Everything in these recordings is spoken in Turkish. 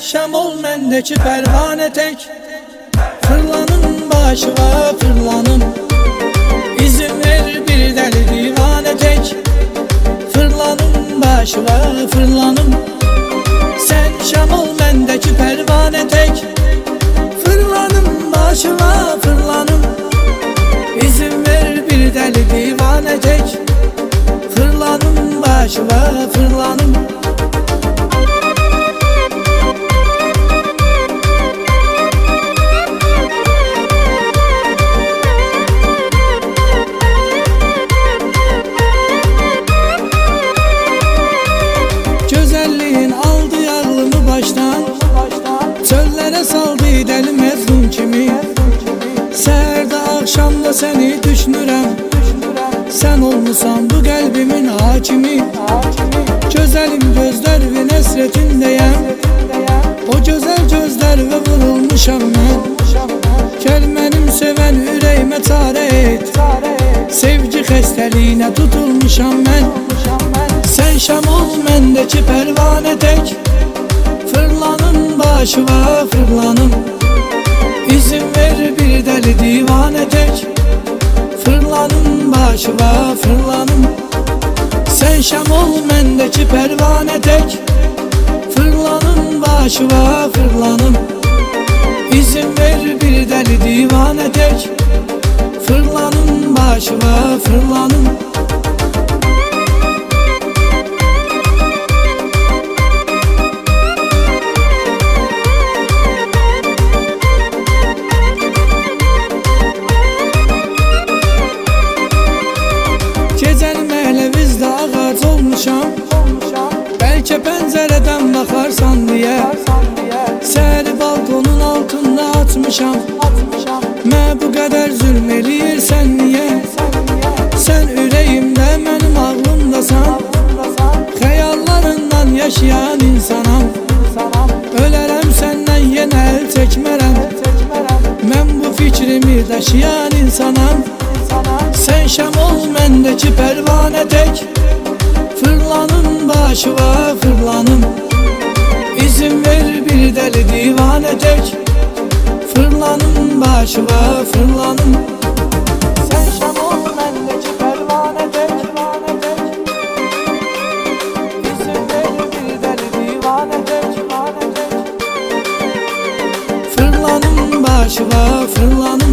şam ol mendeki pervane tek. Fırlanın başıma fırlanın, İzin ver bir deli divane tek. Fırlanın başıma fırlanın, sen şam ol mendeki pervane tek. Fırlanın başıma fırlanın, İzin ver bir deli divane tek. Fırlanın başıma fırlanın. Güzelliğin aldı yağlımı baştan, çöllere saldı deli mezun kimi. Səhərdə akşamda seni düşünürəm, sen olmusan bu kalbimin hakimi. Güzelim gözlerinin esretindeyim, o güzel gözlerine vurulmuşam ben. Gelmenim seven yüreğime çare et, sevgi xəstəliyinə tutulmuşam ben. Sen şam ol mendeki pervane tek. Fırlanın başıma fırlanın, İzin ver bir deli divane tek. Fırlanın başıma fırlanın, sen şam ol mendeki pervane tek. Fırlanın başıma fırlanın, İzin ver bir deli divane tek. Fırlanın başıma fırlanın. Gecənin məhləvizdə ağac olmuşam, bəlkə pəncərədən baxarsan deyə. Səhəri balkonun altında açmışam, mən bu qədər zülm eləyirsən niyə? Sən ürəyimdə, mənim ağlımdasan, xəyallarından yaşayan insanam. Ölərəm səndən yenə əl çəkmərəm, mən bu fikrimi daşıyan insanam. Sen şam ol mendeki pervane tek. Fırlanın başıma fırlanın, İzin ver bir deli divane tek. Fırlanın başıma fırlanın, sen şam ol mendeki pervane tek. İzin ver bir deli divane tek. Fırlanın başıma fırlanın.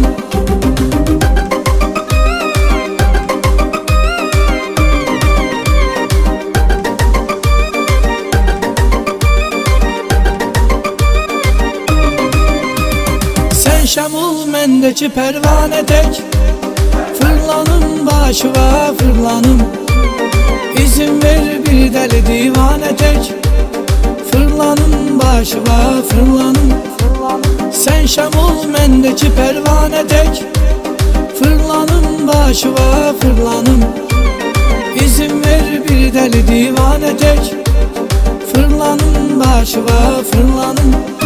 Şam ol mendeki pervane tek. Fırlanın başıma fırlanın, İzin ver bir deli divane tek. Fırlanın başıma fırlanın, sen şam ol mendeki pervane tek. Fırlanın başıma fırlanın, İzin ver bir deli divane tek. Fırlanın başıma fırlanın.